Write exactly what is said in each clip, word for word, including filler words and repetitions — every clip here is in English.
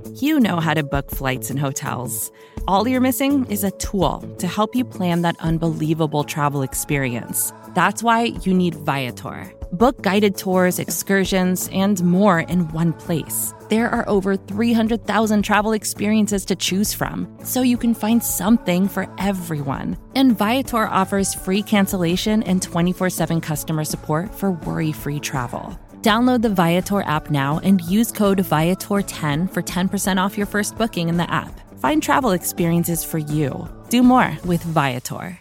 You know how to book flights and hotels. All you're missing is a tool to help you plan that unbelievable travel experience. That's why you need Viator. Book guided tours, excursions, and more in one place. There are over three hundred thousand travel experiences to choose from, so you can find something for everyone. And Viator offers free cancellation and twenty-four seven customer support for worry-free travel. Download the Viator app now and use code Viator ten for ten percent off your first booking in the app. Find travel experiences for you. Do more with Viator.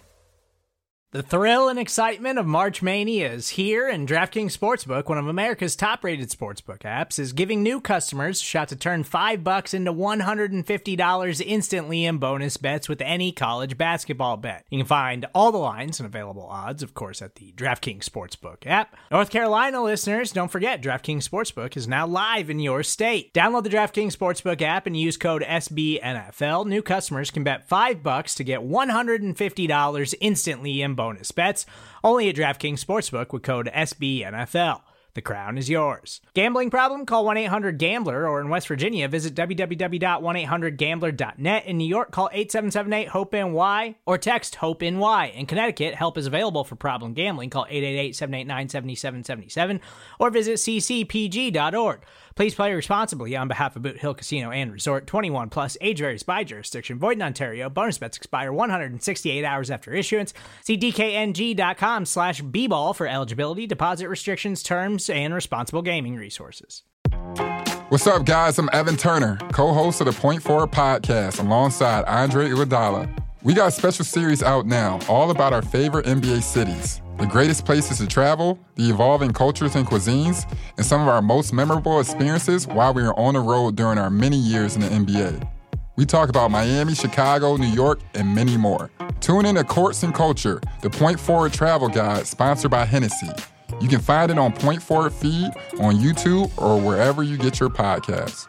The thrill and excitement of March Mania is here, and DraftKings Sportsbook, one of America's top-rated sportsbook apps, is giving new customers a shot to turn five bucks into one hundred fifty dollars instantly in bonus bets with any college basketball bet. You can find all the lines and available odds, of course, at the DraftKings Sportsbook app. North Carolina listeners, don't forget, DraftKings Sportsbook is now live in your state. Download the DraftKings Sportsbook app and use code S B N F L. New customers can bet five bucks to get one hundred fifty dollars instantly in bonus bets, only at DraftKings Sportsbook with code S B N F L. The crown is yours. Gambling problem? Call one eight hundred gambler, or in West Virginia, visit w w w dot one eight hundred gambler dot net. In New York, call eight seven seven eight hope N Y or text HOPE-NY. In Connecticut, help is available for problem gambling. Call eight eight eight, seven eight nine, seven seven seven seven or visit c c p g dot org. Please play responsibly on behalf of Boot Hill Casino and Resort. twenty-one plus, age varies by jurisdiction. Void in Ontario. Bonus bets expire one hundred sixty-eight hours after issuance. See d k n g dot com slash b ball for eligibility, deposit restrictions, terms, and responsible gaming resources. What's up, guys? I'm Evan Turner, co-host of the Point Forward podcast alongside Andre Iguodala. We got a special series out now, all about our favorite N B A cities, the greatest places to travel, the evolving cultures and cuisines, and some of our most memorable experiences while we were on the road during our many years in the N B A. We talk about Miami, Chicago, New York, and many more. Tune in to Courts and Culture, the Point Forward travel guide sponsored by Hennessy. You can find it on Point Forward feed, on YouTube, or wherever you get your podcasts.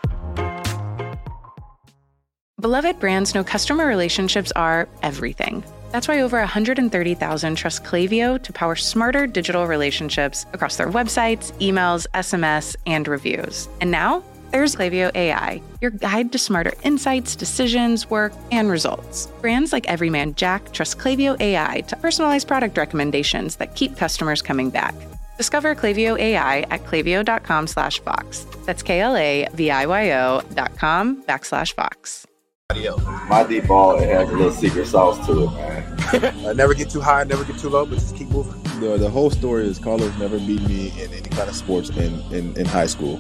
Beloved brands know customer relationships are everything. That's why over one hundred thirty thousand trust Klaviyo to power smarter digital relationships across their websites, emails, S M S, and reviews. And now, there's Klaviyo A I, your guide to smarter insights, decisions, work, and results. Brands like Everyman Jack trust Klaviyo A I to personalize product recommendations that keep customers coming back. Discover Klaviyo A I at klaviyo.com slash Vox. That's K-L-A-V-I-Y-O dot com backslash Vox. My deep ball, it has a little secret sauce to it, man. I never get too high, never get too low, but just keep moving. The, the whole story is Carlos never beat me in any kind of sports in, in, in high school.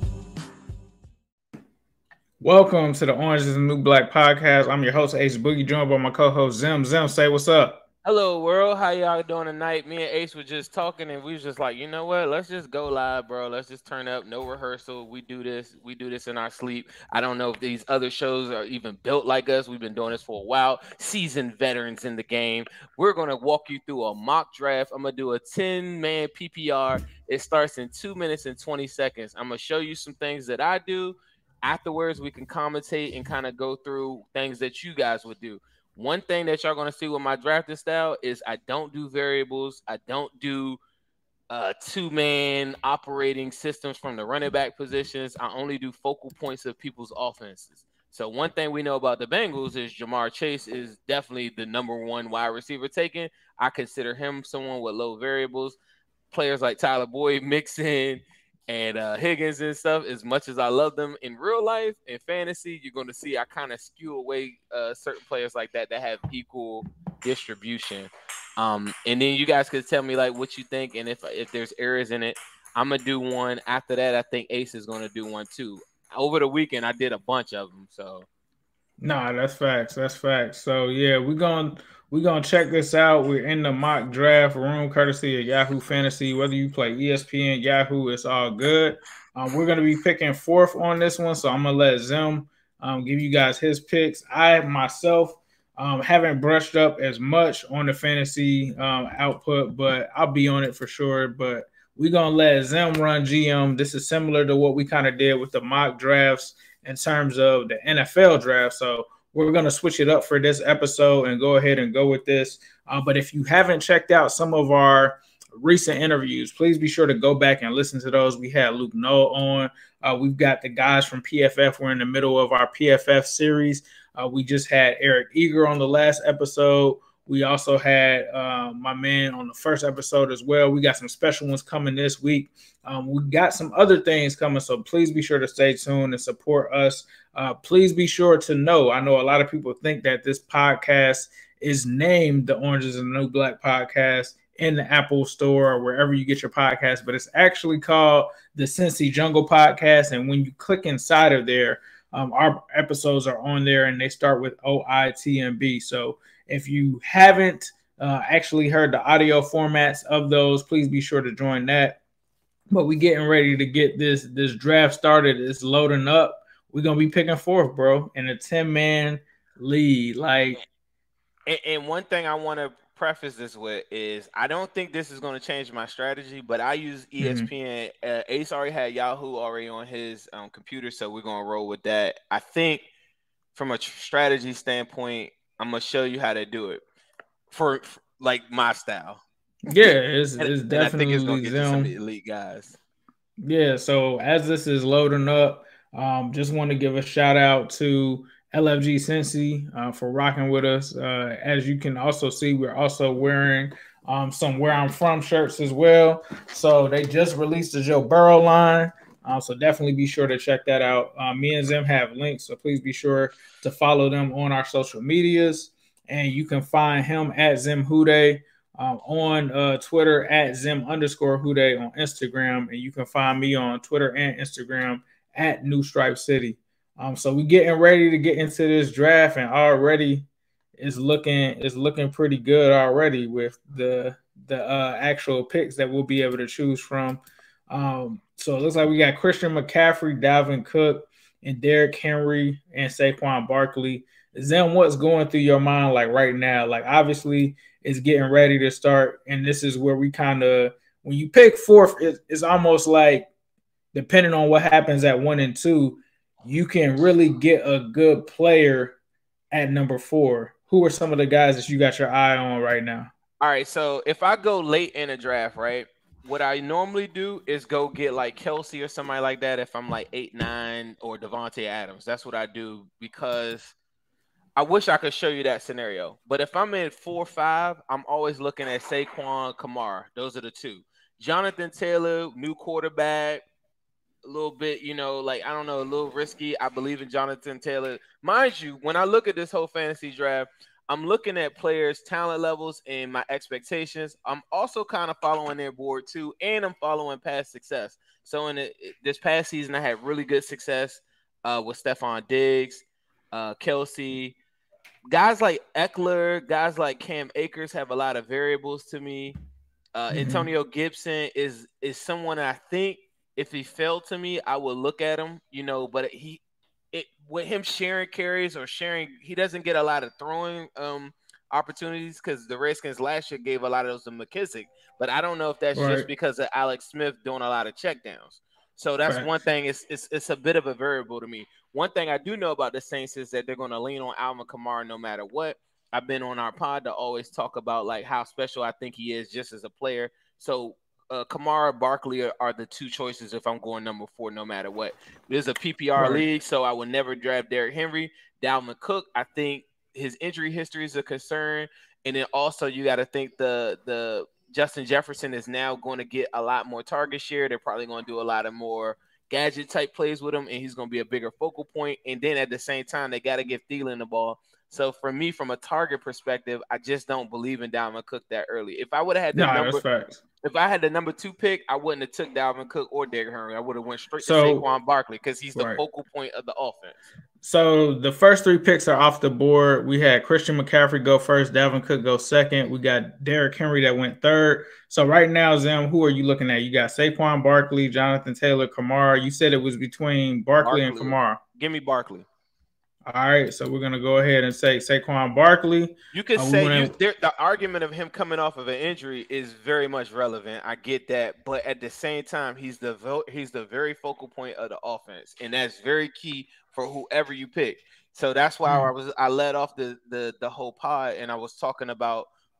Welcome to the Orange is the New Black podcast. I'm your host, Ace Boogie, joined by my co-host, Zim. Zim, say what's up. Hello, world. How y'all doing tonight? Me and Ace were just talking, and we was just like, you know what? Let's just go live, bro. Let's just turn up. No rehearsal. We do this. We do this in our sleep. I don't know if these other shows are even built like us. We've been doing this for a while. Seasoned veterans in the game. We're going to walk you through a mock draft. I'm going to do a ten-man P P R. It starts in two minutes and twenty seconds. I'm going to show you some things that I do. Afterwards, we can commentate and kind of go through things that you guys would do. One thing that y'all going to see with my drafting style is I don't do variables. I don't do uh, two-man operating systems from the running back positions. I only do focal points of people's offenses. So one thing we know about the Bengals is Jamar Chase is definitely the number one wide receiver taken. I consider him someone with low variables. Players like Tyler Boyd, Mixon, and uh, Higgins and stuff, as much as I love them in real life, in fantasy, you're going to see I kind of skew away uh, certain players like that that have equal distribution. Um, and then you guys could tell me like what you think, and if if there's errors in it, I'm going to do one. After that, I think Ace is going to do one too. Over the weekend, I did a bunch of them. So, Nah, that's facts. That's facts. So, yeah, we're going we're gonna check this out. We're in the mock draft room, courtesy of Yahoo Fantasy. Whether you play E S P N, Yahoo, it's all good. Um, we're going to be picking fourth on this one, so I'm going to let Zim um, give you guys his picks. I, myself, um, haven't brushed up as much on the fantasy um, output, but I'll be on it for sure. But we're going to let Zim run G M. This is similar to what we kind of did with the mock drafts in terms of the N F L draft. So we're going to switch it up for this episode and go ahead and go with this. Uh, but if you haven't checked out some of our recent interviews. Please be sure to go back and listen to those. We had Luke Noel on. Uh, we've got the guys from P F F. We're in the middle of our P F F series. Uh, we just had Eric Eager on the last episode. We also had uh, my man on the first episode as well. We got some special ones coming this week. Um, we got some other things coming, so please be sure to stay tuned and support us. Uh, please be sure to know, I know a lot of people think that this podcast is named the Orange is the New Black podcast in the Apple Store or wherever you get your podcast, but it's actually called the Cincy Jungle Podcast. And when you click inside of there, um, our episodes are on there and they start with O I T M B. So if you haven't uh, actually heard the audio formats of those, please be sure to join that. But we getting ready to get this this draft started. It's loading up. We're gonna be picking fourth, bro, in a ten-man lead. Like, and, and one thing I want to preface this with is I don't think this is going to change my strategy, but I use E S P N. Mm-hmm. Uh, Ace already had Yahoo already on his um, computer, so we're gonna roll with that. I think from a strategy standpoint, I'm gonna show you how to do it for, for like my style. Yeah, it's, it's and, definitely. And I think it's gonna get you some elite guys. Yeah. So as this is loading up, um, just want to give a shout out to L F G Cincy uh, for rocking with us. Uh, as you can also see, we're also wearing um, some Where I'm From shirts as well. So they just released the Joe Burrow line. Um, so definitely be sure to check that out. Uh, me and Zim have links, so please be sure to follow them on our social medias. And you can find him at Zim Hude um, on uh, Twitter, at Zim underscore Hude on Instagram. And you can find me on Twitter and Instagram at New Stripe City. Um, so we're getting ready to get into this draft, and already it's looking it's looking pretty good already with the the uh, actual picks that we'll be able to choose from. Um, so it looks like we got Christian McCaffrey, Dalvin Cook, and Derrick Henry, and Saquon Barkley. Zim, what's going through your mind like right now? Like, obviously, it's getting ready to start, and this is where we kind of, when you pick fourth, it, it's almost like, depending on what happens at one and two, you can really get a good player at number four. Who are some of the guys that you got your eye on right now? All right, so if I go late in a draft, right, what I normally do is go get like Kelsey or somebody like that if I'm like eight, nine, or Devontae Adams. That's what I do because I wish I could show you that scenario. But if I'm in four, five, I'm always looking at Saquon, Kamara. Those are the two. Jonathan Taylor, new quarterback, a little bit, you know, like, I don't know, a little risky. I believe in Jonathan Taylor. Mind you, when I look at this whole fantasy draft, I'm looking at players' talent levels and my expectations. I'm also kind of following their board too, and I'm following past success. So in the, this past season, I had really good success uh, with Stephon Diggs, uh, Kelsey. Guys like Eckler, guys like Cam Akers have a lot of variables to me. Uh, mm-hmm. Antonio Gibson is is someone I think if he fell to me, I would look at him, you know, but he it with him sharing carries or sharing, he doesn't get a lot of throwing um opportunities because the Redskins last year gave a lot of those to McKissick. But I don't know if that's right. just because of Alex Smith doing a lot of checkdowns. So that's right. one thing. It's, it's it's a bit of a variable to me. One thing I do know about the Saints is that they're going to lean on Alvin Kamara no matter what. I've been on our pod to always talk about like how special I think he is just as a player. So uh, Kamara, Barkley are, are the two choices if I'm going number four no matter what. This is a P P R right. league, so I would never draft Derrick Henry. Dalvin Cook, I think his injury history is a concern. And then also you got to think the the Justin Jefferson is now going to get a lot more target share. They're probably going to do a lot of more gadget type plays with him, and he's going to be a bigger focal point. And then at the same time, they got to give Thielen the ball. So for me, from a target perspective, I just don't believe in Dalvin Cook that early. If I would have had the no, number, if I had the number two pick, I wouldn't have took Dalvin Cook or Derrick Henry. I would have went straight so, to Saquon Barkley because he's the right. focal point of the offense. So the first three picks are off the board. We had Christian McCaffrey go first, Dalvin Cook go second. We got Derrick Henry that went third. So right now, Zim, who are you looking at? You got Saquon Barkley, Jonathan Taylor, Kamara. You said it was between Barkley, Barkley. and Kamara. Give me Barkley. All right, so we're going to go ahead and say Saquon Barkley. You could uh, say wanna... you, there, the argument of him coming off of an injury is very much relevant. I get that, but at the same time, he's the he's the very focal point of the offense, and that's very key for whoever you pick. So that's why mm. I was I led off the, the the whole pod, and I was talking about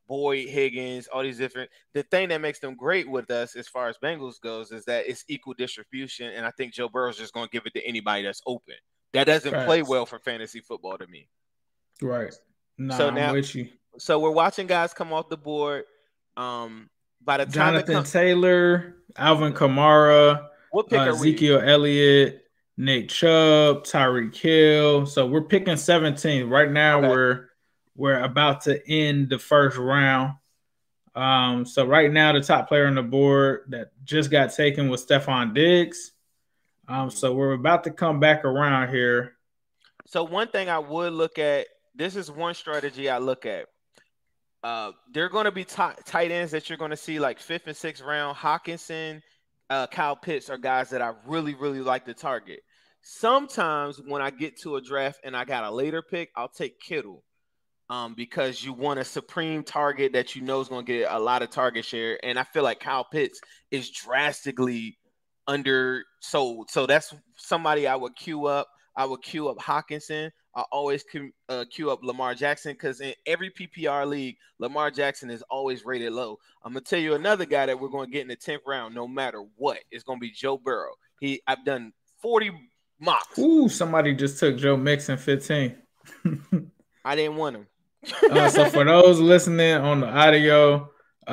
Boyd, Higgins, all these different. The thing that makes them great with us, as far as Bengals goes, is that it's equal distribution, and I think Joe Burrow's just going to give it to anybody that's open. That doesn't Facts. play well for fantasy football to me. Right. Nah, so I'm now, with you. So we're watching guys come off the board. Um, by the time Jonathan come, Taylor, Alvin Kamara, what pick uh, are Ezekiel we? Elliott, Nick Chubb, Tyreek Hill. So we're picking seventeenth. Right now Okay. we're we're about to end the first round. Um, so right now the top player on the board that just got taken was Stephon Diggs. Um, so we're about to come back around here. So one thing I would look at, this is one strategy I look at. Uh, there are going to be t- tight ends that you're going to see like fifth and sixth round. Hawkinson, uh, Kyle Pitts are guys that I really, really like to target. Sometimes when I get to a draft and I got a later pick, I'll take Kittle um, because you want a supreme target that you know is going to get a lot of target share. And I feel like Kyle Pitts is drastically undersold. So that's somebody I would queue up. I would queue up Hawkinson. I always uh, queue up Lamar Jackson because in every P P R league, Lamar Jackson is always rated low. I'm going to tell you another guy that we're going to get in the tenth round no matter what. It's going to be Joe Burrow. He, I've done forty mocks. Ooh, somebody just took Joe Mixon fifteen. I didn't want him. uh, so for those listening on the audio,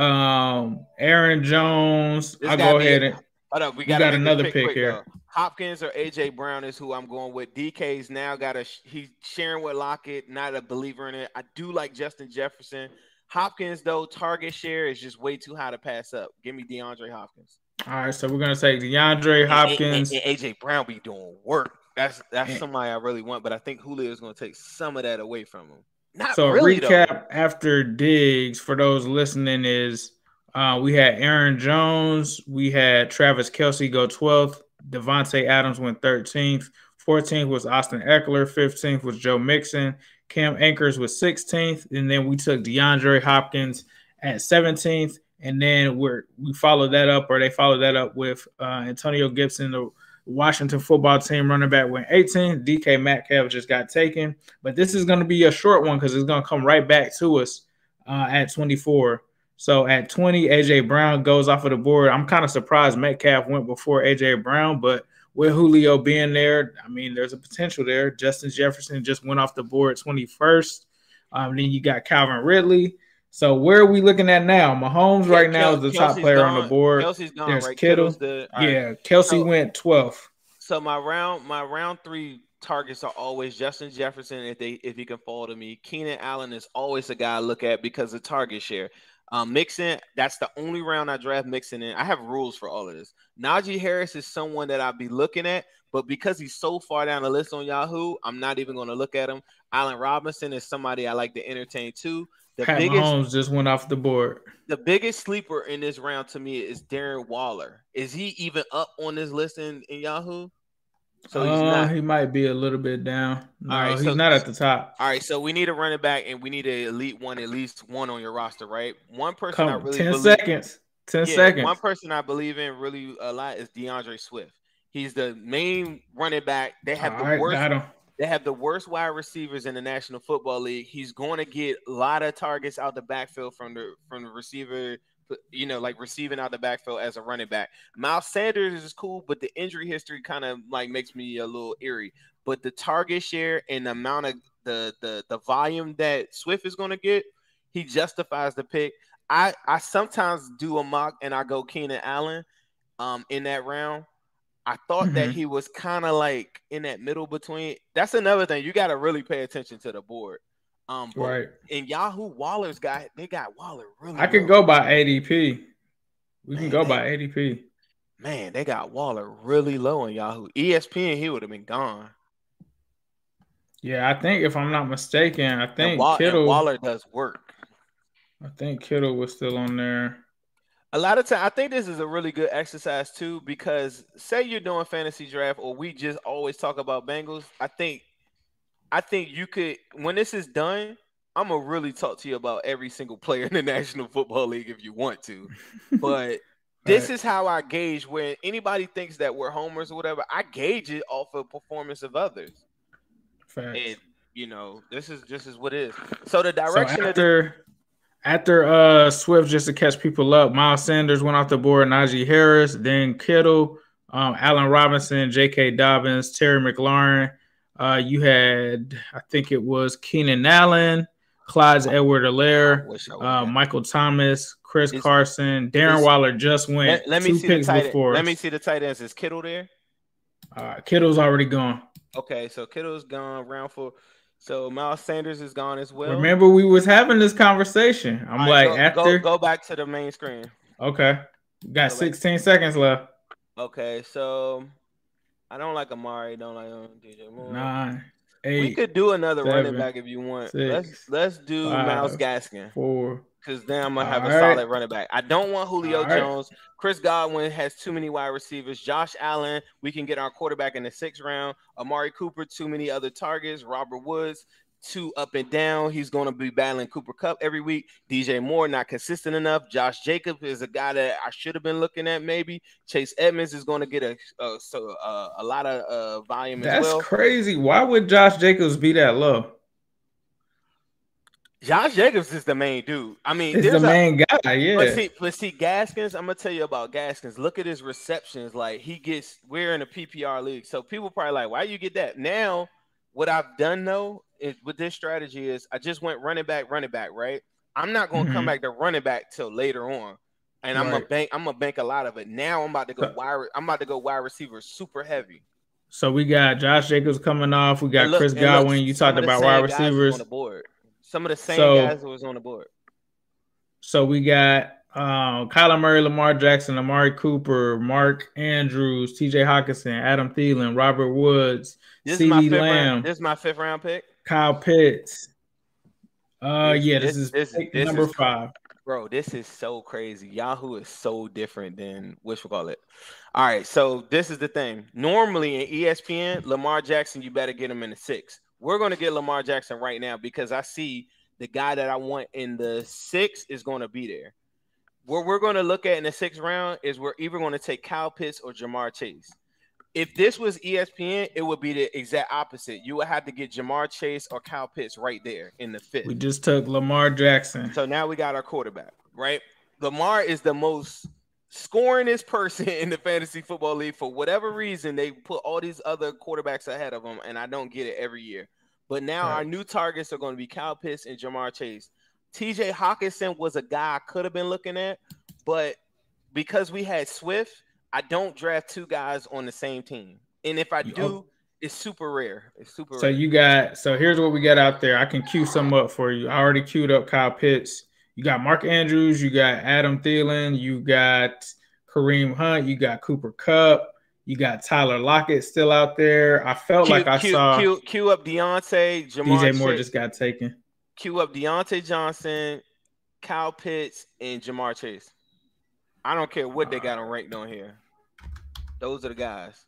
um, Aaron Jones, This I'll gotta go be ahead a- and Hold up, we you gotta got make this another pick pick quick, here. though. Hopkins or A J Brown is who I'm going with. D K's now got a he's sharing with Lockett, not a believer in it. I do like Justin Jefferson. Hopkins, though, target share is just way too high to pass up. Give me DeAndre Hopkins. All right, so we're gonna say DeAndre Hopkins. And, and, and A J Brown be doing work. That's that's And- somebody I really want, but I think Julio is going to take some of that away from him. Not So really, recap though. after Diggs for those listening is uh, we had Aaron Jones, we had Travis Kelce go twelfth, Devontae Adams went thirteenth, fourteenth was Austin Eckler, fifteenth was Joe Mixon, Cam Akers was sixteenth, and then we took DeAndre Hopkins at seventeenth, and then we're we followed that up, or they followed that up with uh, Antonio Gibson, the Washington football team running back, went eighteenth. D K Metcalf just got taken, but this is going to be a short one because it's going to come right back to us uh, at twenty-four. So at twenty, A J Brown goes off of the board. I'm kind of surprised Metcalf went before A J Brown, but with Julio being there, I mean, there's a potential there. Justin Jefferson just went off the board twenty-first. Um, then you got Calvin Ridley. So where are we looking at now? Mahomes Yeah, right now Kel- is the top Kelsey's player gone. on the board. Kelsey's gone, There's right? Kittle. Kittle's the- all right. Yeah, Kelsey So- went twelfth. So my round, my round three targets are always Justin Jefferson if they if he can fall to me. Keenan Allen is always a guy I look at because of target share. Um, Mixon, that's the only round I draft Mixon in. I have rules for all of this. Najee Harris is someone that I'll be looking at, but because he's so far down the list on Yahoo, I'm not even going to look at him. Allen Robinson is somebody I like to entertain too. The Pat biggest, Mahomes just went off the board. the biggest sleeper in this round to me is Darren Waller. Is he even up on this list in, in Yahoo? So he's uh, not. He might be a little bit down. No, All right, he's so- not at the top. All right, so we need a running back, and we need an elite one, at least one on your roster, right? One person I Come, really ten believe, seconds. Ten yeah, seconds. One person I believe in really a lot is DeAndre Swift. He's the main running back. They have All the right, worst. got him. They have the worst wide receivers in the National Football League. He's going to get a lot of targets out the backfield from the from the receiver, you know, like receiving out the backfield as a running back. Miles Sanders is cool, but the injury history kind of like makes me a little eerie. But the target share and the amount of the the the volume that Swift is going to get, he justifies the pick. I I sometimes do a mock and I go Keenan Allen um in that round. I thought Mm-hmm. that he was kind of like in that middle between. That's another thing. You got to really pay attention to the board. Um, but Right. in Yahoo, Waller's got they got Waller really. I could low. go by A D P. We can Man, go they- by A D P. Man, they got Waller really low in Yahoo. E S P N, he would have been gone. Yeah, I think if I'm not mistaken, I And, think Wa- and Kittle. Waller does work. I think Kittle was still on there. A lot of time, I think this is a really good exercise too, because say you're doing fantasy draft, or we just always talk about Bengals. I think, I think you could, when this is done, I'm gonna really talk to you about every single player in the National Football League if you want to. But this Right. is how I gauge when anybody thinks that we're homers or whatever. I gauge it off of performance of others, Facts. and you know, this is this is what it is. So the So direction of the, after After uh Swift, just to catch people up, Miles Sanders went off the board, Najee Harris, then Kittle, um, Allen Robinson, J K. Dobbins, Terry McLaurin. Uh, you had, I think it was Keenan Allen, Clyde Edwards-Helaire, uh, Michael Thomas, Chris is, Carson, Darren is, Waller just went let, let me two see picks the tight before. Let me see the tight ends. Is Kittle there? Uh, Kittle's already gone. Okay, so Kittle's gone. Round four. So Miles Sanders is gone as well. Remember, we was having this conversation. I'm right, like, go, after go, go back to the main screen. Okay, got go sixteen back. seconds left. Okay, so I don't like Amari. Don't like um, D J Moore. Nine, eight. We could do another seven, running back if you want. Six, let's let's do five, Myles Gaskin. Four. Because then I'm gonna have All a right. solid running back. I don't want Julio All right. Jones. Chris Godwin has too many wide receivers. Josh Allen, we can get our quarterback in the sixth round. Amari Cooper, too many other targets. Robert Woods, too up and down. He's going to be battling Cooper Kupp every week. D J Moore, not consistent enough. Josh Jacobs is a guy that I should have been looking at maybe. Chase Edmonds is going to get a a, so, uh, a lot of uh, volume That's as well. That's crazy. Why would Josh Jacobs be that low? Josh Jacobs is the main dude. I mean, it's the main a, guy, yeah. But see, but see, Gaskins, I'm gonna tell you about Gaskins. Look at his receptions. Like he gets, we're in a P P R league, so people probably like, why you get that? Now, what I've done though is with this strategy is I just went running back, running back, right? I'm not gonna mm-hmm. come back to running back till later on, and right. I'm gonna bank. I'm gonna bank a lot of it. Now I'm about to go wide. I'm about to go wide receiver super heavy. So we got Josh Jacobs coming off. We got look, Chris Godwin. Look, you talked about wide receivers on the board. Some of the same so, guys that was on the board. So we got um, Kyler Murray, Lamar Jackson, Amari Cooper, Mark Andrews, T J Hockenson, Adam Thielen, Robert Woods, C D Lamb. Round, this is my fifth round pick. Kyle Pitts. Uh, this, yeah, this, this is this, pick this number is, five. Bro, this is so crazy. Yahoo is so different than what we call it. All right, so this is the thing. Normally in E S P N, Lamar Jackson, you better get him in the six. We're going to get Lamar Jackson right now because I see the guy that I want in the six is going to be there. What we're going to look at in the sixth round is we're either going to take Kyle Pitts or Jamar Chase. If this was E S P N, it would be the exact opposite. You would have to get Jamar Chase or Kyle Pitts right there in the fifth. We just took Lamar Jackson. So now we got our quarterback, right? Lamar is the most scoringest person in the fantasy football league. For whatever reason, they put all these other quarterbacks ahead of him, and I don't get it every year. But now right. our new targets are going to be Kyle Pitts and Jamar Chase. T J Hockenson was a guy I could have been looking at, but because we had Swift, I don't draft two guys on the same team. And if I do, oh. it's super rare. It's super so rare. you got – so here's what we got out there. I can queue some up for you. I already queued up Kyle Pitts. You got Mark Andrews. You got Adam Thielen. You got Kareem Hunt. You got Cooper Kupp. You got Tyler Lockett still out there. I felt Q, like I Q, saw Q, Q up Deontay, Jamar D J Moore Chase, just got taken. Q up Deontay Johnson, Kyle Pitts, and Jamar Chase. I don't care what they got them ranked on here. Those are the guys.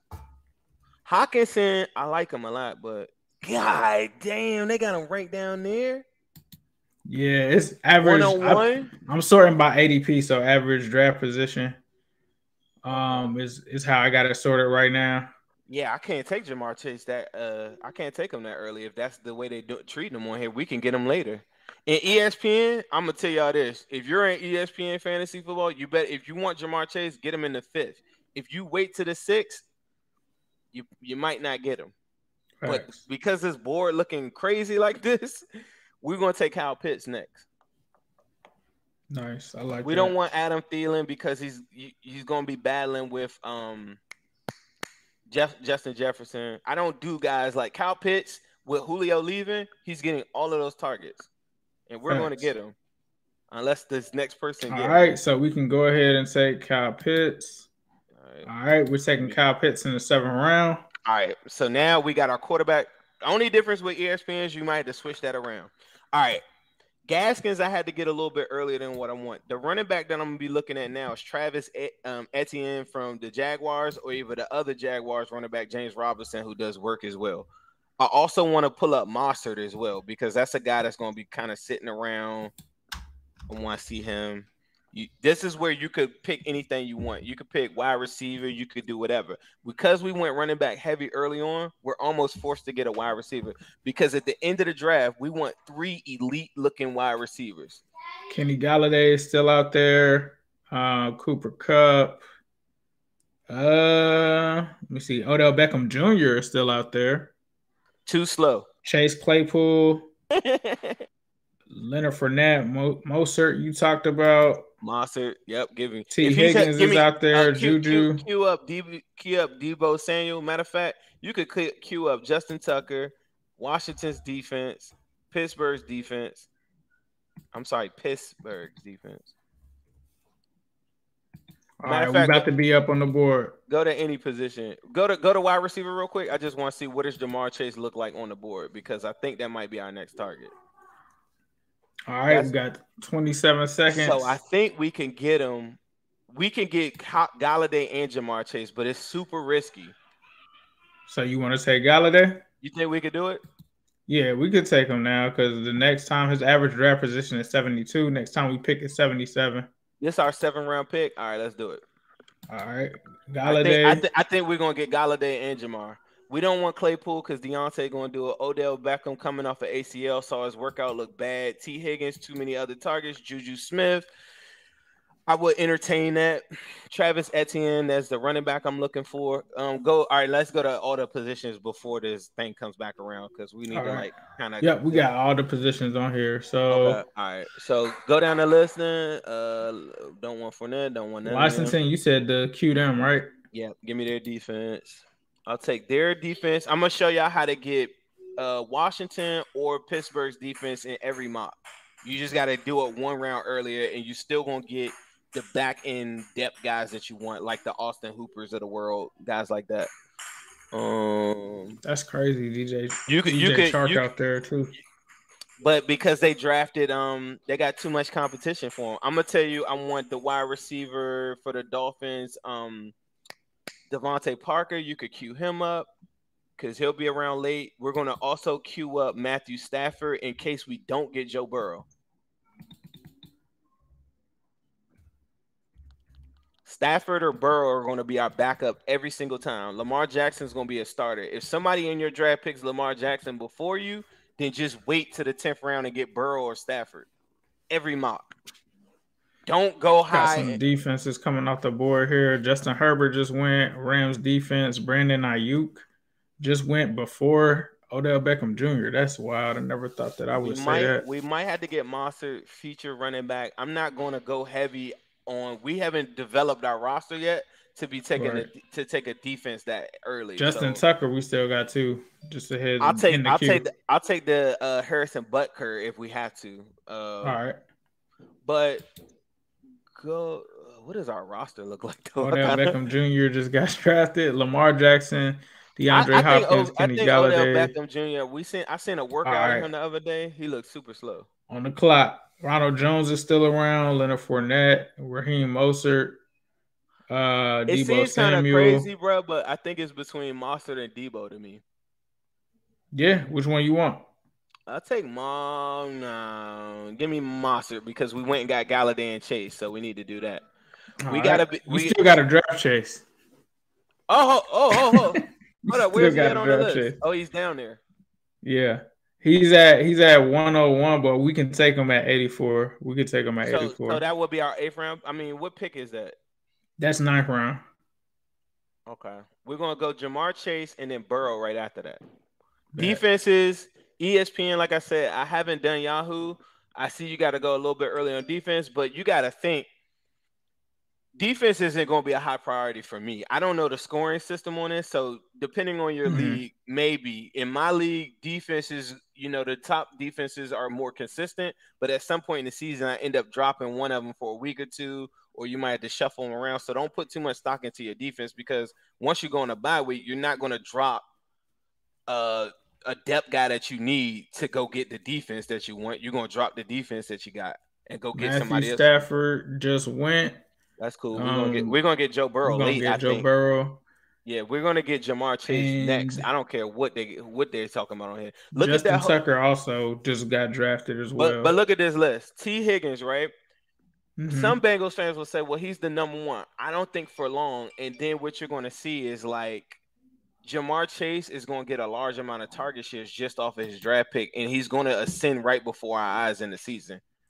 Hockenson, I like him a lot, but God damn, they got him ranked down there. Yeah, it's average. one oh one I'm sorting by A D P, so average draft position. Um, is is how I got it sorted right now. Yeah, I can't take Jamar Chase that. Uh, I can't take him that early if that's the way they do treat him on here. We can get him later. In E S P N, I'm gonna tell y'all this: if you're in E S P N fantasy football, you bet if you want Jamar Chase, get him in the fifth. If you wait to the sixth, you you might not get him. Right. But because this board looking crazy like this, we're gonna take Kyle Pitts next. Nice, I like. We that. don't want Adam Thielen because he's he's gonna be battling with um Jeff Justin Jefferson. I don't do guys like Kyle Pitts with Julio leaving. He's getting all of those targets, and we're Thanks. going to get him unless this next person. All gets right, him. So we can go ahead and take Kyle Pitts. All right, all right we're taking Kyle Pitts in the seventh round. All right, so now we got our quarterback. The only difference with E S P N is you might have to switch that around. All right. Gaskins, I had to get a little bit earlier than what I want. The running back that I'm going to be looking at now is Travis um, Etienne from the Jaguars, or even the other Jaguars running back, James Robinson, who does work as well. I also want to pull up Mostert as well because that's a guy that's going to be kind of sitting around. I want to see him. You, this is where you could pick anything you want. You could pick wide receiver. You could do whatever. Because we went running back heavy early on, we're almost forced to get a wide receiver because at the end of the draft, we want three elite-looking wide receivers. Kenny Galladay is still out there. Uh, Cooper Kupp. Uh, let me see. Odell Beckham Junior is still out there. Too slow. Chase Claypool. Leonard Fournette. Mo- Mostert, you talked about. Mostert, yep. Give me. T. Higgins is out there. Uh, Q, Juju. Q, Q up, D, Q up Debo Samuel. Matter of fact, you could queue up Justin Tucker, Washington's defense, Pittsburgh's defense. I'm sorry, Pittsburgh's defense. All right, we're about to be up on the board. Go to any position. Go to go to wide receiver real quick. I just want to see what does Jamar Chase look like on the board because I think that might be our next target. All right, That's, we got twenty-seven seconds. So I think we can get him. We can get Galladay and Jamar Chase, but it's super risky. So you want to take Galladay? You think we could do it? Yeah, we could take him now because the next time his average draft position is seventy-two. Next time we pick is seventy-seven. This is our seven round pick. All right, let's do it. All right, Galladay. I think, I, th- I think we're gonna get Galladay and Jamar. We don't want Claypool because Deontay gonna do it. Odell Beckham coming off of A C L saw his workout look bad. T. Higgins, too many other targets. Juju Smith. I would entertain that. Travis Etienne, that's the running back I'm looking for. Um, go. All right, let's go to all the positions before this thing comes back around because we need all to right. like kind of. Yeah, we got all the positions on here. So okay. All right, so go down the list then. Uh, don't want Fournette, don't want Washington. You said the Q them right? Yeah, give me their defense. I'll take their defense. I'm gonna show y'all how to get uh Washington or Pittsburgh's defense in every mock. You just got to do it one round earlier, and you still gonna get the back end depth guys that you want, like the Austin Hoopers of the world, guys like that. Um, that's crazy, D J. You could, D J you could, Chark you, out there too. But because they drafted, um, they got too much competition for them. I'm gonna tell you, I want the wide receiver for the Dolphins, um, Devontae Parker. You could queue him up because he'll be around late. We're gonna also queue up Matthew Stafford in case we don't get Joe Burrow. Stafford or Burrow are going to be our backup every single time. Lamar Jackson's going to be a starter. If somebody in your draft picks Lamar Jackson before you, then just wait to the tenth round and get Burrow or Stafford. Every mock. Don't go high. Got some defenses coming off the board here. Justin Herbert just went. Rams defense. Brandon Ayuk just went before Odell Beckham Junior That's wild. I never thought that I would we say might, that. We might have to get Mostert feature running back. I'm not going to go heavy on. We haven't developed our roster yet to be taking right. a, to take a defense that early. Justin so, Tucker, we still got two just ahead. I'll take in the I'll queue. take the, I'll take the uh, Harrison Butker if we have to. Uh, All right, but go. What does our roster look like? Though? Odell Beckham Junior just got drafted. Lamar Jackson, DeAndre I, I Hopkins, think, Kenny I think Galladay. Odell Beckham Junior We seen I seen a workout right. of him the other day. He looked super slow. On the clock, Ronald Jones is still around. Leonard Fournette, Raheem Mostert, uh, it Debo seems kind of Samuel. crazy, bro, but I think it's between Mostert and Debo to me. Yeah, which one you want? I'll take Mom. No, give me Mostert because we went and got Galladay and Chase, so we need to do that. All we right. gotta. Be, we we still got to draft Chase. Oh, oh, oh, oh! Hold up, where's he at on the list? Chase. Oh, he's down there. Yeah. He's at he's at one oh one, but we can take him at eighty-four. We could take him at so, eighty-four. So that would be our eighth round. I mean, what pick is that? That's ninth round. Okay. We're gonna go Jamar Chase and then Burrow right after that. Bad. Defenses, E S P N, like I said, I haven't done Yahoo. I see you gotta go a little bit early on defense, but you gotta think defense isn't going to be a high priority for me. I don't know the scoring system on this, so depending on your mm-hmm. league, maybe. In my league, defenses, you know, the top defenses are more consistent, but at some point in the season, I end up dropping one of them for a week or two, or you might have to shuffle them around. So don't put too much stock into your defense because once you go on a bye week, you're not going to drop uh, a depth guy that you need to go get the defense that you want. You're going to drop the defense that you got and go get Matthew somebody else. Stafford just went. That's cool. We're gonna get we're gonna get Joe Burrow we're gonna late. Get I Joe think. Burrow. Yeah, we're gonna get Jamar Chase and next. I don't care what they what they're talking about on here. Look Justin at that. Tucker also just got drafted as well. But, but look at this list. T. Higgins, right? Mm-hmm. Some Bengals fans will say, "Well, he's the number one." I don't think for long. And then what you're going to see is like Jamar Chase is going to get a large amount of target shares just off of his draft pick, and he's going to ascend right before our eyes in the season.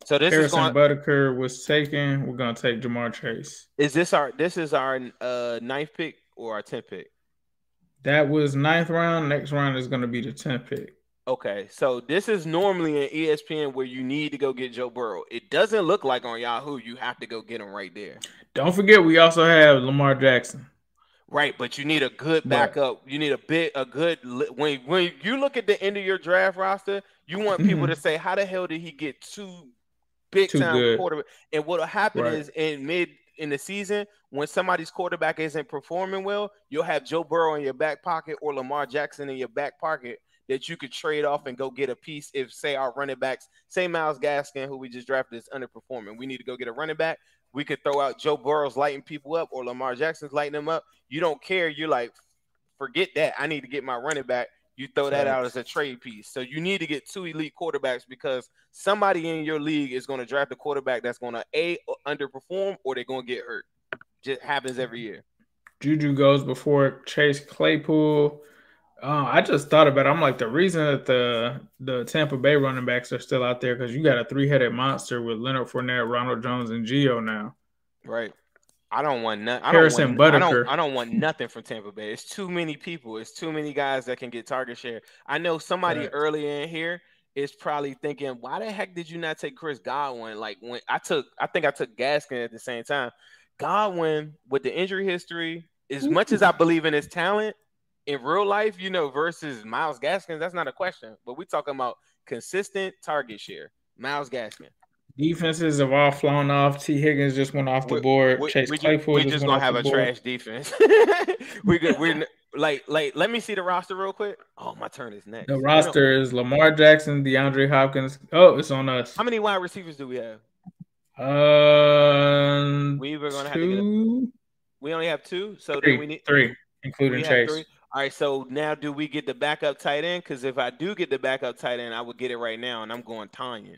So this Harrison is going. Butker was taken. We're gonna take Jamar Chase. Is this our? This is our uh, ninth pick or our tenth pick? That was ninth round. Next round is gonna be the tenth pick. Okay, so this is normally an E S P N where you need to go get Joe Burrow. It doesn't look like on Yahoo you have to go get him right there. Don't forget, we also have Lamar Jackson. Right, but you need a good backup. You need a bit, a good. When when you look at the end of your draft roster, you want people mm-hmm. to say, "How the hell did he get two big Too time good. quarterback?" And what'll happen Right. is in mid in the season, when somebody's quarterback isn't performing well, you'll have Joe Burrow in your back pocket or Lamar Jackson in your back pocket that you could trade off and go get a piece. If say our running backs, say Myles Gaskin, who we just drafted, is underperforming, we need to go get a running back. We could throw out Joe Burrow's lighting people up or Lamar Jackson's lighting them up. You don't care. You're like, forget that. I need to get my running back. You throw that out as a trade piece. So you need to get two elite quarterbacks because somebody in your league is going to draft a quarterback that's going to A, underperform, or they're going to get hurt. Just happens every year. Juju goes before Chase Claypool. Uh, I just thought about it. I'm like, the reason that the the Tampa Bay running backs are still out there because you got a three-headed monster with Leonard Fournette, Ronald Jones, and Gio now. Right. I don't want nothing. Harrison Butker. I Butker. don't, I don't want nothing from Tampa Bay. It's too many people. It's too many guys that can get target share. I know somebody Right. earlier in here is probably thinking, why the heck did you not take Chris Godwin? Like when I took, I think I took Gaskin at the same time. Godwin, with the injury history, as much as I believe in his talent in real life, you know, versus Myles Gaskin, that's not a question. But we're talking about consistent target share. Myles Gaskin. Defenses have all flown off. T. Higgins just went off the We- board. we, Chase we, Claypool we just, just went gonna off have the a board. trash defense. we good. We're like, like. Let me see the roster real quick. Oh, my turn is next. The roster is Lamar Jackson, DeAndre Hopkins. Oh, it's on us. How many wide receivers do we have? Um, We were gonna have to two, get. A, we only have two, so three, then we need three, including we have Chase. three. All right, so now do we get the backup tight end? Because if I do get the backup tight end, I would get it right now, and I'm going Tanyan.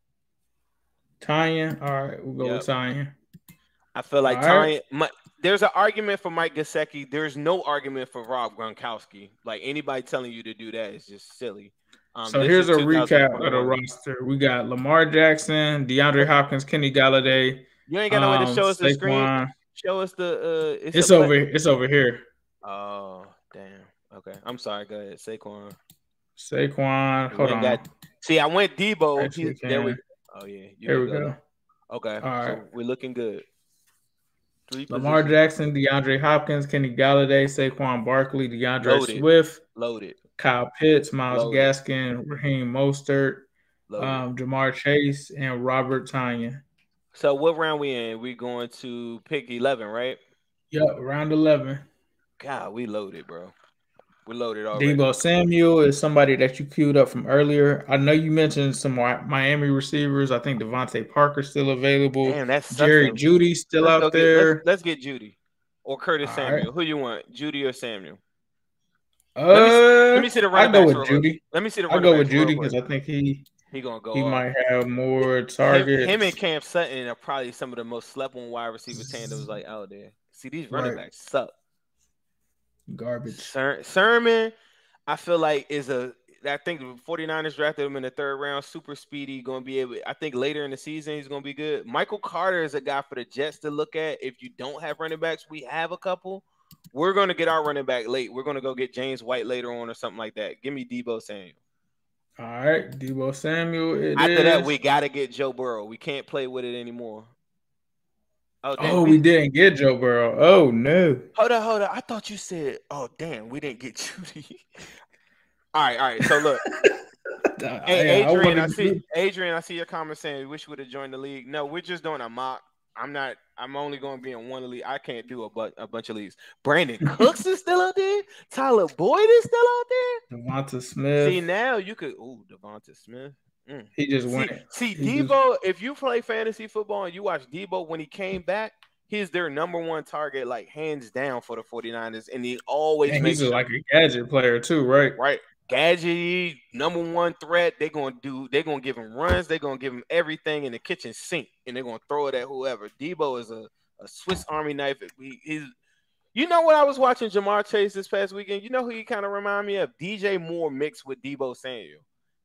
Tanyan. All right, we'll go Yep. with Tanyan. I feel like All Tanyan. right. My, there's an argument for Mike Gesicki. There's no argument for Rob Gronkowski. Like anybody telling you to do that is just silly. Um, So this here's is a recap of the twenty-one. roster. We got Lamar Jackson, DeAndre Hopkins, Kenny Galladay. You ain't got no way to um, show us the screen. Saquon. Show us the. Uh, it's It's a over. button. It's over here. Oh damn. Okay, I'm sorry. Go ahead, Saquon. Saquon. We Hold ain't on. got- See, I went Debo. Actually He- there we. can. Oh yeah. You Here we got go. it. Okay. All right. So we're looking good. Three Lamar positions. Jackson, DeAndre Hopkins, Kenny Galladay, Saquon Barkley, DeAndre Loaded. Swift, Loaded. Kyle Pitts, Miles Loaded. Gaskin, Raheem Mostert, Loaded. um, Jamar Chase, and Robert Tanyan. So what round we in? We going to pick eleven, right? Yep, round eleven. God, we loaded, bro. We loaded already. Debo Samuel is somebody that you queued up from earlier. I know you mentioned some Mi- Miami receivers. I think Devontae Parker's still available. Damn, that's Jerry Jeudy still let's go out get- there. let's, let's get Judy or Curtis All Samuel. right. Who you want, Judy or Samuel? Uh, Let me, let me see the I running go backs with real quick. Judy. Let me see the I running go with backs real Judy quick. because I think he He gonna go. he off. might have more Him, targets. him and Cam Sutton are probably some of the most slept on wide receiver tandems like out there. See, these running Right. backs suck. Garbage. Ser- Sermon, I feel like is a. I think the 49ers drafted him in the third round. Super speedy, going to be able. I think later in the season he's going to be good. Michael Carter is a guy for the Jets to look at. If you don't have running backs, we have a couple. We're going to get our running back late. We're going to go get James White later on or something like that. Give me Debo Samuel. All right, Debo Samuel. it After that, is. we got to get Joe Burrow. We can't play with it anymore. Oh, damn. Oh, we didn't get Joe Burrow. Oh no. Hold on, hold on. I thought you said, oh, damn, we didn't get Judy. all right, all right. So, look. Hey, Yeah, I Adrian, I, wanted see to- Adrian, I see your comment saying wish would have joined the league. No, we're just doing a mock. I'm not. I'm only going to be in one league. I can't do a, bu- a bunch of leagues. Brandon Cooks is still out there. Tyler Boyd is still out there. Devonta Smith. See, now you could. Ooh, Devonta Smith. Mm. He just See, went. see He Debo. If you play fantasy football and you watch Debo when he came back, he's their number one target, like hands down for the 49ers, and he always And makes he's sure- like a gadget player too, right? right. Gadget, number one threat. They're gonna do. They're gonna give him runs. They're gonna give him everything in the kitchen sink, and they're gonna throw it at whoever. Debo is a, a Swiss Army knife. He, he's. You know what I was watching Jamar Chase this past weekend. You know who he kind of remind me of? D J Moore mixed with Debo Samuel.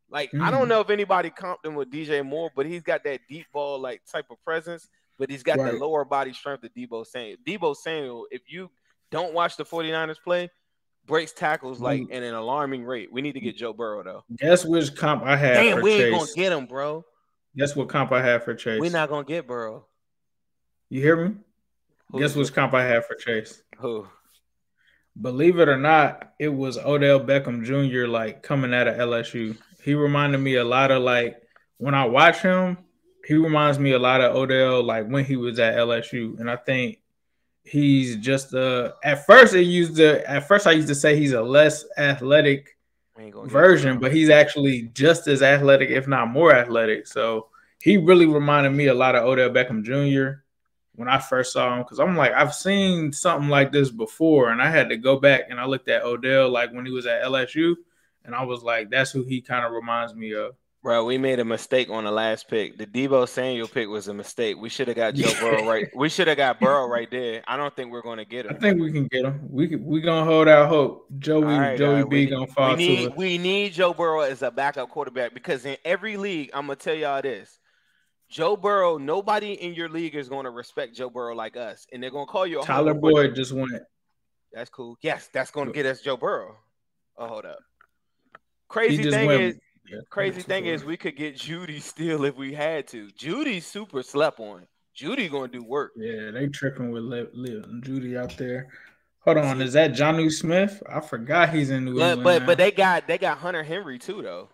Like Mm. I don't know if anybody comped him with D J Moore, but he's got that deep ball like type of presence. But he's got Right. the lower body strength of Deebo Samuel. Deebo Samuel, if you don't watch the 49ers play, breaks tackles like Mm. at an alarming rate. We need to get Joe Burrow though. Guess which comp I had Damn, for we ain't Chase. gonna get him, bro. Guess what comp I had for Chase. We're not gonna get Burrow. You hear me? Who Guess is which it? comp I had for Chase. Who? Believe it or not, it was Odell Beckham Junior like coming out of L S U. He reminded me a lot of like when I watch him, he reminds me a lot of Odell like when he was at L S U. And I think he's just uh at first it used to at first I used to say he's a less athletic version, but he's actually just as athletic, if not more athletic. So he really reminded me a lot of Odell Beckham Junior when I first saw him, because I'm like, I've seen something like this before, and I had to go back and I looked at Odell like when he was at L S U, and I was like, that's who he kind of reminds me of. Bro, we made a mistake on the last pick. The Deebo Samuel pick was a mistake. We should have got Joe Burrow right. We should have got Burrow right there. I don't think we're going to get him. I think we can get him. We we gonna hold out hope. Joey right, Joey guys, B we, gonna fall we need, to us. We need Joe Burrow as a backup quarterback because in every league, I'm gonna tell y'all this: Joe Burrow. Nobody in your league is going to respect Joe Burrow like us, and they're gonna call you a Tyler humble Boyd boy. just went. That's cool. Yes, that's going to get us Joe Burrow. Oh, hold up. Crazy just thing went- is. Yeah, Crazy thing is, we could get Judy still if we had to. Judy's super slept on. Judy gonna do work. Yeah, they tripping with Lil Lil and Judy out there. Hold on, is that Jonnu Smith? I forgot he's in New But England. but, now. but they got they got Hunter Henry too though.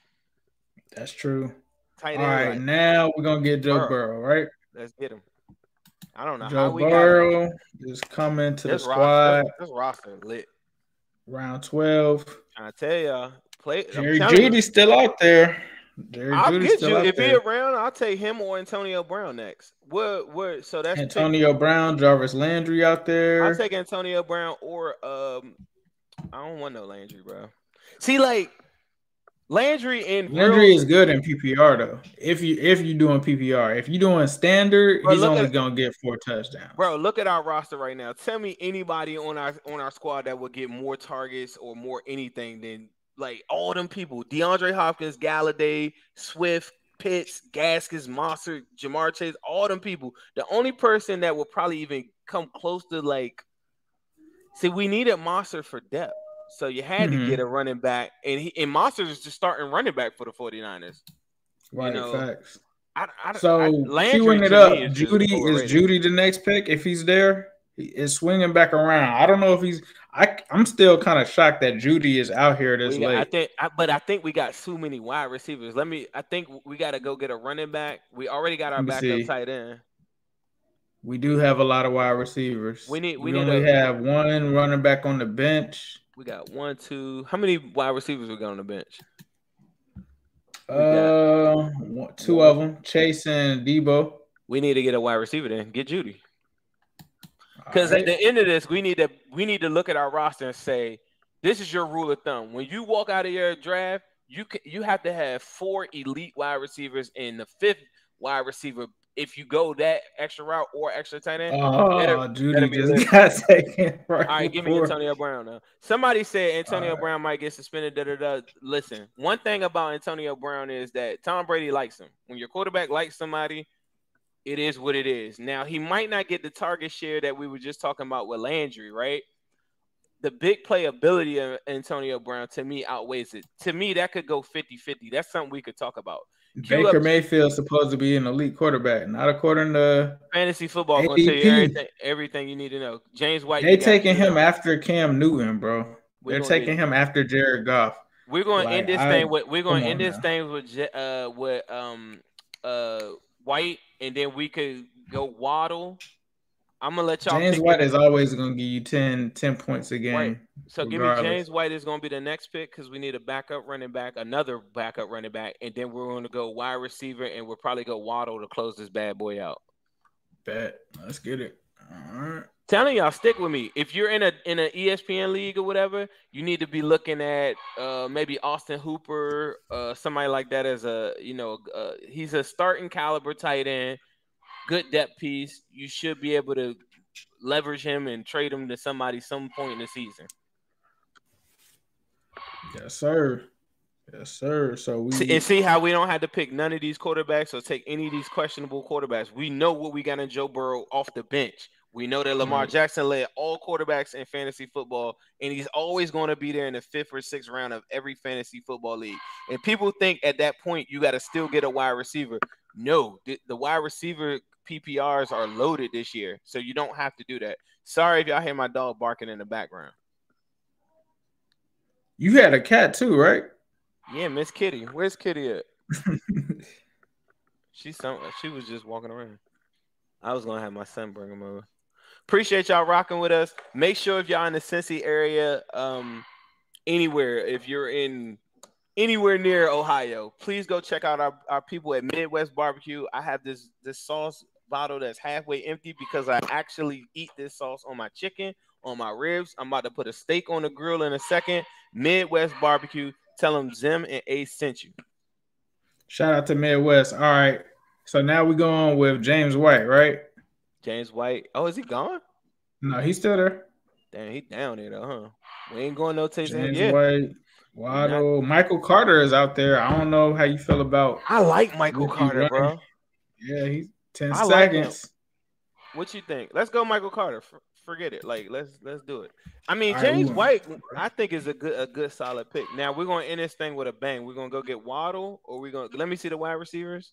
That's true. Tight All end, right, like, now we're gonna get Joe Burrow. Burrow, right? Let's get him. I don't know how Joe we got Burrow is coming to the this squad. roster. This roster lit. Round twelve. I tell y'all, play. I'm Jerry telling you, Judy's still out there. Jerry I'll Judy's get still you out if he there. around. I'll take him or Antonio Brown next. What what? So that's pick- Antonio Brown, Jarvis Landry out there. I'll take Antonio Brown or um. I don't want no Landry, bro. See, like Landry and Landry is good in P P R though. If you if you're doing P P R, if you're doing standard, Bro, he's look only at- gonna get four touchdowns. Bro, look at our roster right now. Tell me anybody on our on our squad that would get more targets or more anything than like all them people: DeAndre Hopkins, Galladay, Swift, Pitts, Gaskins, Monster, Jamar Chase, all them people. The only person that will probably even come close to like, see, we needed Monster for depth, so you had Mhm. to get a running back, and he and Monster is just starting running back for the 49ers. Right, know, facts. I, I, So I, Landry queuing it to up, me is just Judy is overrated. Judy the next pick if he's there. He is swinging back around. I don't know if he's. I I'm still kind of shocked that Judy is out here this We got- late. I think, I, but I think we got too many wide receivers. Let me. I think we got to go get a running back. We already got our Let me backup see. tight end. We do have a lot of wide receivers. We need- we We need only a- have one running back on the bench. We got one, two. How many wide receivers we got on the bench? Uh, one, two of them, Chase and Debo. We need to get a wide receiver then. Get Judy. Because All at the end of this, we need to we need to look at our roster and say, this is your rule of thumb. When you walk out of your draft, you can, you have to have four elite wide receivers and the fifth wide receiver. If you go that extra route or extra tight end, Oh, better- Judy better be just lit. got taken. Right All right, give me before. Antonio Brown now. Somebody said Antonio All right. Brown might get suspended. Da, da, da. Listen, one thing about Antonio Brown is that Tom Brady likes him. When your quarterback likes somebody, it is what it is. Now, he might not get the target share that we were just talking about with Landry, right? The big playability of Antonio Brown, to me, outweighs it. To me, that could go fifty-fifty. That's something we could talk about. Cue Baker up- Mayfield's supposed to be an elite quarterback, not according to. Fantasy football going to tell you A D P. everything, everything you need to know. James White. They you got- taking him after Cam Newton, bro. We're They're gonna taking get- him after Jared Goff. We're going to Like, end this I- thing with we're going to come end on this now. thing with Je- uh with um uh White, and then we could go Waddle. I'm gonna let y'all. James pick White it. is always going to give you ten, ten points a game. Right. So give me regardless. James White is going to be the next pick because we need a backup running back, another backup running back, and then we're going to go wide receiver, and we'll probably go Waddle to close this bad boy out. Bet. Let's get it. All right. Telling y'all, stick with me. If you're in a in an E S P N league or whatever, you need to be looking at uh, maybe Austin Hooper, uh, somebody like that as a you know uh, he's a starting caliber tight end, good depth piece. You should be able to leverage him and trade him to somebody some point in the season. Yes, sir. Yes, sir. So we see, and see how we don't have to pick none of these quarterbacks or take any of these questionable quarterbacks. We know what we got in Joe Burrow off the bench. We know that Lamar right. Jackson led all quarterbacks in fantasy football, and he's always going to be there in the fifth or sixth round of every fantasy football league. And people think at that point you got to still get a wide receiver. No, the, the wide receiver P P Rs are loaded this year, so you don't have to do that. Sorry if y'all hear my dog barking in the background. You had a cat too, right? Yeah, Miss Kitty. Where's Kitty at? She's some. She was just walking around. I was gonna have my son bring him over. Appreciate y'all rocking with us. Make sure if y'all in the Cincy area, um, anywhere, if you're in anywhere near Ohio, please go check out our, our people at Midwest Barbecue. I have this this sauce bottle that's halfway empty because I actually eat this sauce on my chicken, on my ribs. I'm about to put a steak on the grill in a second. Midwest Barbecue. Tell them Zim and Ace sent you. Shout out to Midwest. All right. So now we go on with James White, right? James White. Oh, is he gone? No, he's still there. Damn, he down there though, huh? We ain't going no tasting James yet. White, Waddle, Michael Carter is out there. I don't know how you feel about. I like Michael Carter, running. bro. Yeah, he's ten I like him. seconds. What you think? Let's go, Michael Carter. For, forget it. Like let's let's do it. I mean, All James right, White, I think is a good a good solid pick. Now we're gonna end this thing with a bang. We're gonna go get Waddle, or we're gonna let me see the wide receivers.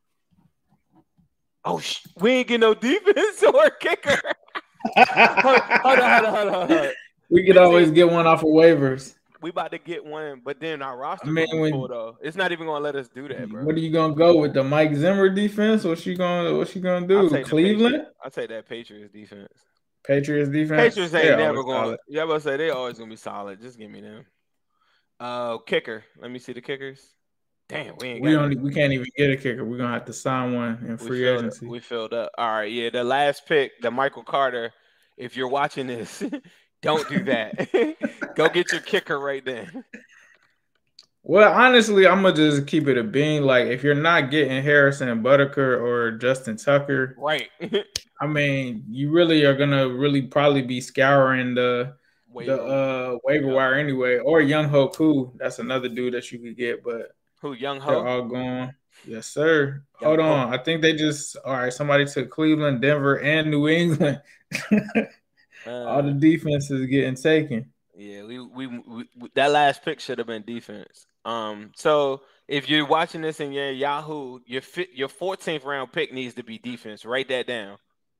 Oh, sh- we ain't get no defense or kicker. hold, hold on, hold on, hold on, hold on. We could always get one off of waivers. We about to get one, but then our roster I mean, when, when, full, though. It's not even gonna let us do that, bro. What are you gonna go with, the Mike Zimmer defense? What's she gonna What's she gonna do? Cleveland? I'll take that Patriots defense. Patriots defense. Patriots ain't never going. Yeah, I'm gonna say they always gonna be solid. Just give me them. Uh, kicker. Let me see the kickers. Damn, we ain't. We got only we can't even get a kicker. We're gonna have to sign one in free we agency. We filled up. All right, yeah. The last pick, the Michael Carter. If you're watching this, don't do that. Go get your kicker right then. Well, honestly, I'm gonna just keep it a bean. Like, if you're not getting Harrison Butker or Justin Tucker, right? I mean, you really are gonna really probably be scouring the waiver. the uh, waiver yeah. wire anyway, or Young Hoku. That's another dude that you could get, but who Young Ho? They're all gone. Yes, sir. Young Hold Ho. on. I think they just all right. Somebody took Cleveland, Denver, and New England. uh, all the defenses getting taken. Yeah, we, we we that last pick should have been defense. Um, so if you're watching this in your Yahoo, your fit, your fourteenth round pick needs to be defense. Write that down.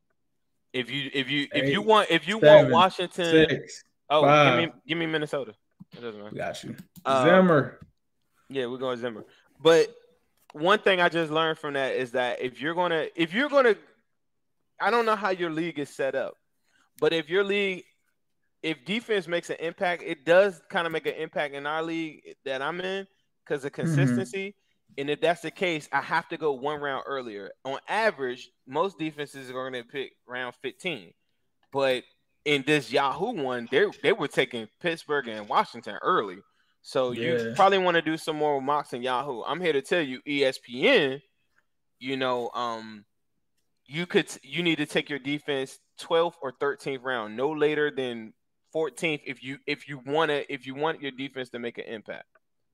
If you if you if Eight, you want if you seven, want Washington, six, oh five. give me give me Minnesota. It doesn't matter. Got you. Um, Zimmer. Yeah, we're going Zimmer. But one thing I just learned from that is that if you're gonna if you're gonna, I don't know how your league is set up, but if your league if defense makes an impact, it does kind of make an impact in our league that I'm in because of consistency. Mm-hmm. And if that's the case, I have to go one round earlier. On average, most defenses are going to pick round fifteen. But in this Yahoo one, they they were taking Pittsburgh and Washington early. So yeah. You probably want to do some more mocks in Yahoo. I'm here to tell you, E S P N, you know, um, you could you need to take your defense twelfth or thirteenth round, no later than fourteenth if you if you want to if you want your defense to make an impact.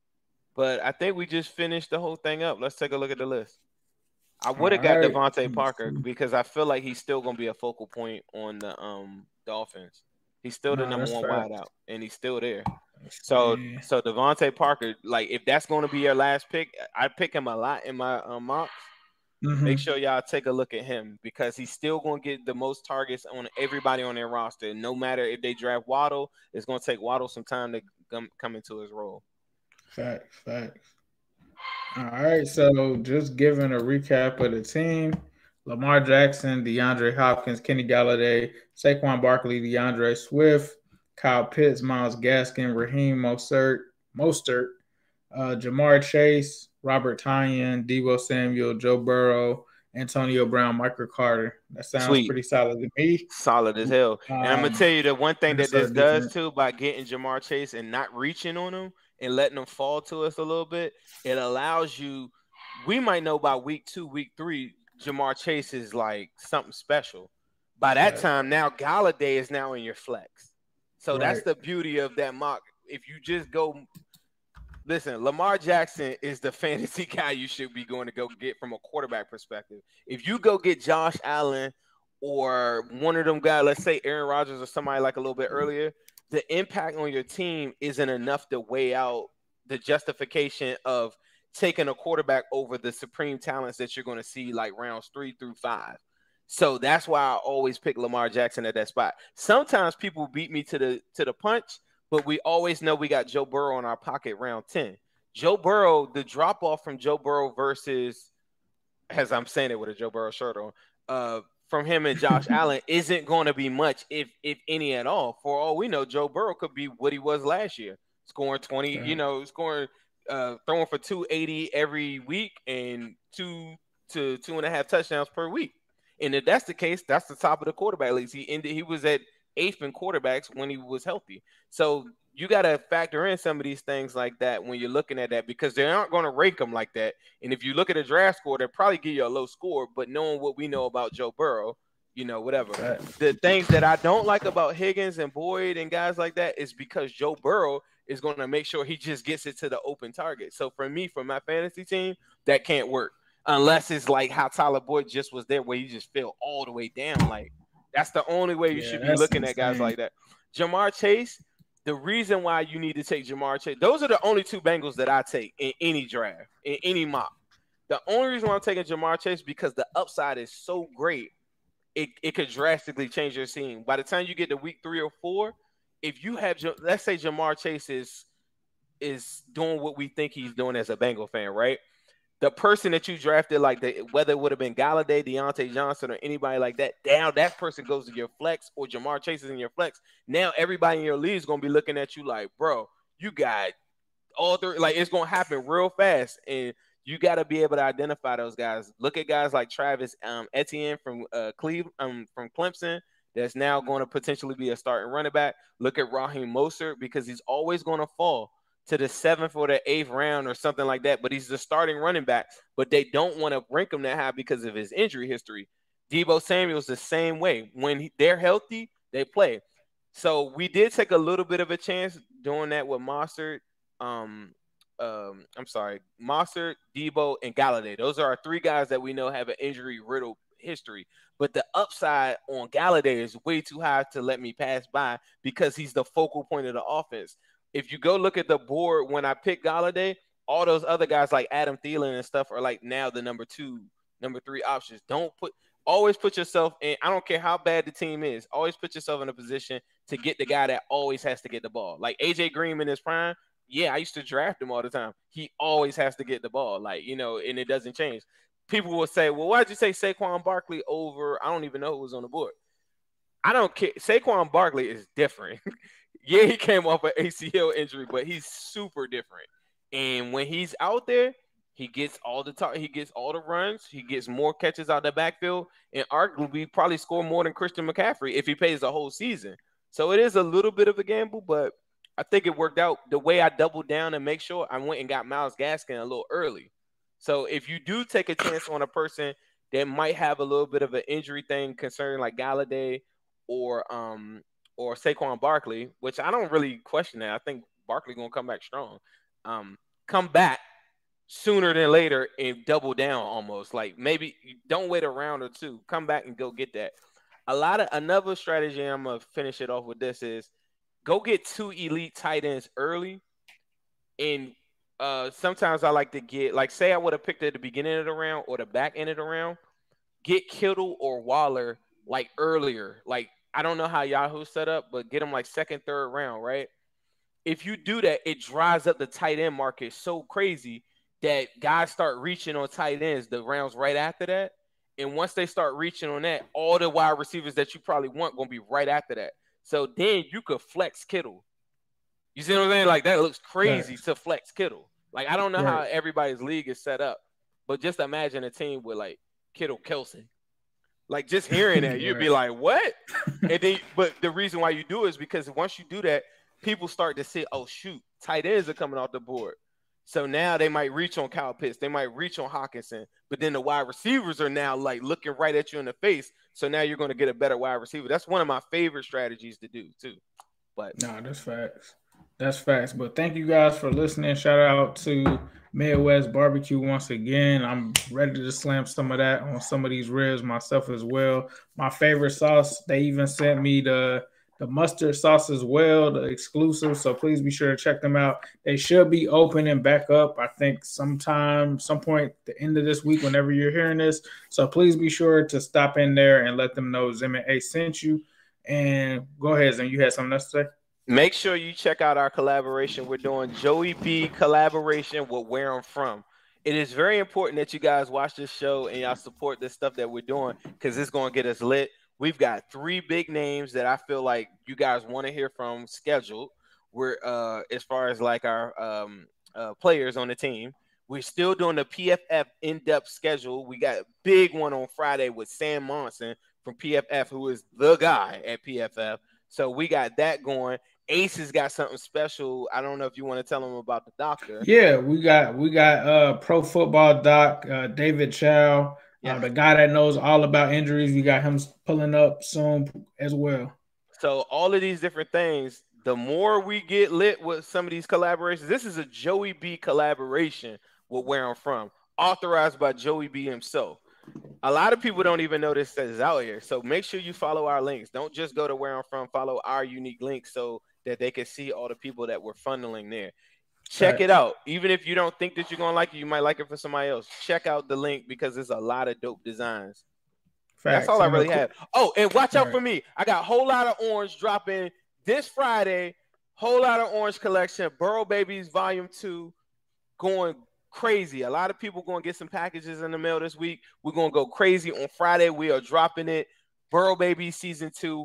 But I think we just finished the whole thing up. Let's take a look at the list. I would have got right. Devontae Parker because I feel like he's still going to be a focal point on the um Dolphins. He's still the no, number one wideout, and he's still there. So, yeah. so Devontae Parker, like if that's going to be your last pick, I pick him a lot in my um, mocks. Mm-hmm. Make sure y'all take a look at him because he's still going to get the most targets on everybody on their roster. No matter if they draft Waddle, it's going to take Waddle some time to come, come into his role. Facts, facts. All right, so just giving a recap of the team. Lamar Jackson, DeAndre Hopkins, Kenny Galladay, Saquon Barkley, DeAndre Swift, Kyle Pitts, Myles Gaskin, Raheem Mostert, Mostert, uh, Jamar Chase, Robert Tonyan, Deebo Samuel, Joe Burrow, Antonio Brown, Michael Carter. That sounds Sweet. Pretty solid to me. Solid as hell. Um, and I'm going to tell you the one thing that this different. does, too, by getting Jamar Chase and not reaching on him and letting them fall to us a little bit, it allows you – we might know by week two, week three, Jamar Chase is like something special. By that right. time, now Galladay is now in your flex. So right. that's the beauty of that mock. If you just go Listen, Lamar Jackson is the fantasy guy you should be going to go get from a quarterback perspective. If you go get Josh Allen or one of them guys, let's say Aaron Rodgers or somebody like a little bit earlier, the impact on your team isn't enough to weigh out the justification of taking a quarterback over the supreme talents that you're going to see like rounds three through five. So that's why I always pick Lamar Jackson at that spot. Sometimes people beat me to the to the punch, but we always know we got Joe Burrow in our pocket round ten. Joe Burrow, the drop off from Joe Burrow versus, as I'm saying it with a Joe Burrow shirt on, uh, from him and Josh Allen isn't going to be much, if if any at all. For all we know, Joe Burrow could be what he was last year, scoring twenty, right. you know, scoring, uh, throwing for two eighty every week and two to two and a half touchdowns per week. And if that's the case, that's the top of the quarterback leagues. He ended, he was at eighth in quarterbacks when he was healthy. So you got to factor in some of these things like that when you're looking at that, because they aren't going to rank them like that. And if you look at a draft score, they'll probably give you a low score. But knowing what we know about Joe Burrow, you know, whatever. Right. The things that I don't like about Higgins and Boyd and guys like that is because Joe Burrow is going to make sure he just gets it to the open target. So for me, for my fantasy team, that can't work. Unless it's like how Tyler Boyd just was there where he just fell all the way down. Like, that's the only way you yeah, should be looking insane. At guys like that. Jamar Chase, the reason why you need to take Jamar Chase, those are the only two Bengals that I take in any draft, in any mock. The only reason why I'm taking Jamar Chase because the upside is so great, it, it could drastically change your scene. By the time you get to week three or four, if you have, let's say Jamar Chase is, is doing what we think he's doing as a Bengal fan, right? The person that you drafted, like the, whether it would have been Galladay, Deontay Johnson, or anybody like that, now that person goes to your flex, or Jamar Chase is in your flex. Now everybody in your league is going to be looking at you like, bro, you got all three. Like, it's going to happen real fast, and you got to be able to identify those guys. Look at guys like Travis um, Etienne from uh, Cleveland, um, from Clemson, that's now going to potentially be a starting running back. Look at Raheem Mostert, because he's always going to fall to the seventh or the eighth round or something like that, but he's the starting running back, but they don't want to rank him that high because of his injury history. Deebo Samuel's the same way. When he, they're healthy, they play. So we did take a little bit of a chance doing that with Mostert. Um, um, I'm sorry, Mostert, Deebo, and Galladay. Those are our three guys that we know have an injury-riddled history. But the upside on Galladay is way too high to let me pass by because he's the focal point of the offense. If you go look at the board when I picked Galladay, all those other guys like Adam Thielen and stuff are like now the number two, number three options. Don't put – always put yourself in – I don't care how bad the team is. Always put yourself in a position to get the guy that always has to get the ball. Like A J Green in his prime, yeah, I used to draft him all the time. He always has to get the ball, like, you know, and it doesn't change. People will say, well, why'd you say Saquon Barkley over – I don't even know who was on the board. I don't care. Saquon Barkley is different. Yeah, he came off an A C L injury, but he's super different. And when he's out there, he gets all the tar- he gets all the runs, he gets more catches out the backfield, and arguably probably score more than Christian McCaffrey if he plays the whole season. So it is a little bit of a gamble, but I think it worked out. The way I doubled down and make sure I went and got Myles Gaskin a little early. So if you do take a chance on a person that might have a little bit of an injury thing concerning like Galladay or um. or Saquon Barkley, which I don't really question that. I think Barkley going to come back strong. Um, come back sooner than later and double down almost. Like maybe don't wait a round or two. Come back and go get that. A lot of another strategy, I'm going to finish it off with this, is go get two elite tight ends early. And uh, sometimes I like to get, like say I would have picked at the beginning of the round or the back end of the round, get Kittle or Waller like earlier, like I don't know how Yahoo set up, but get them like second, third round, right? If you do that, it dries up the tight end market so crazy that guys start reaching on tight ends the rounds right after that. And once they start reaching on that, all the wide receivers that you probably want going to be right after that. So then you could flex Kittle. You see what I'm saying? Like that looks crazy right. to flex Kittle. Like I don't know right. how everybody's league is set up, but just imagine a team with like Kittle, Kelce. Like just hearing that, you'd be like, what? And then, but the reason why you do it is because once you do that, people start to say, oh, shoot, tight ends are coming off the board. So now they might reach on Kyle Pitts. They might reach on Hawkinson. But then the wide receivers are now like looking right at you in the face. So now you're going to get a better wide receiver. That's one of my favorite strategies to do too. But no, that's facts. That's facts. But thank you guys for listening. Shout out to Midwest Barbecue once again. I'm ready to slam some of that on some of these ribs myself as well. My favorite sauce, they even sent me the the mustard sauce as well, the exclusive. So please be sure to check them out. They should be open and back up, I think, sometime, some point the end of this week, whenever you're hearing this. So please be sure to stop in there and let them know Zim and A sent you. And go ahead, Zim. You had something else to say? Make sure you check out our collaboration. We're doing Joey B collaboration with Where I'm From. It is very important that you guys watch this show and y'all support this stuff that we're doing because it's going to get us lit. We've got three big names that I feel like you guys want to hear from scheduled. We're uh, as far as like our um, uh, players on the team. We're still doing the P F F in-depth schedule. We got a big one on Friday with Sam Monson from P F F, who is the guy at P F F. So we got that going. Ace has got something special. I don't know if you want to tell them about the doctor. Yeah, we got we got uh pro football doc uh, David Chow, yeah. uh, the guy that knows all about injuries. We got him pulling up soon as well. So all of these different things. The more we get lit with some of these collaborations, this is a Joey B collaboration with Where I'm From, authorized by Joey B himself. A lot of people don't even know this is out here. So make sure you follow our links. Don't just go to Where I'm From. Follow our unique links so that they can see all the people that we're funneling there. Check right. it out. Even if you don't think that you're going to like it, you might like it for somebody else. Check out the link because there's a lot of dope designs. Facts. That's all I really have. Oh, and watch out right. for me. I got a whole lot of orange dropping this Friday. Whole lot of orange collection. Burrow Babies Volume two going crazy. A lot of people going to get some packages in the mail this week. We're going to go crazy on Friday. We are dropping it. Burrow Babies Season two.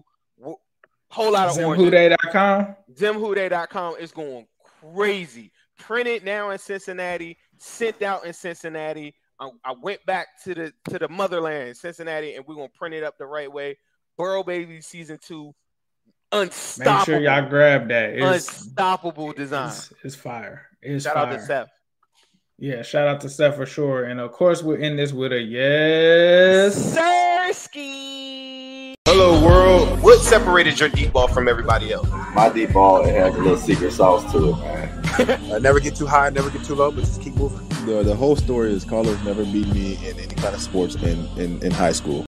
Whole lot of Zim Houday dot com. Zim Houday dot com is going crazy. Printed now in Cincinnati, sent out in Cincinnati. I, I went back to the to the motherland, Cincinnati, and we're gonna print it up the right way. Burrow Baby Season two, unstoppable. Make sure y'all grab that. It's, unstoppable design. It's, it's fire. It's shout fire. out to Seth. Yeah, shout out to Seth for sure. And of course, we're in this with a yes. Sirski. Hello, world. What separated your deep ball from everybody else? My deep ball, it has a little secret sauce to it, man. I never get too high, never get too low, but just keep moving. The, the whole story is Carlos never beat me in any kind of sports in, in, in high school.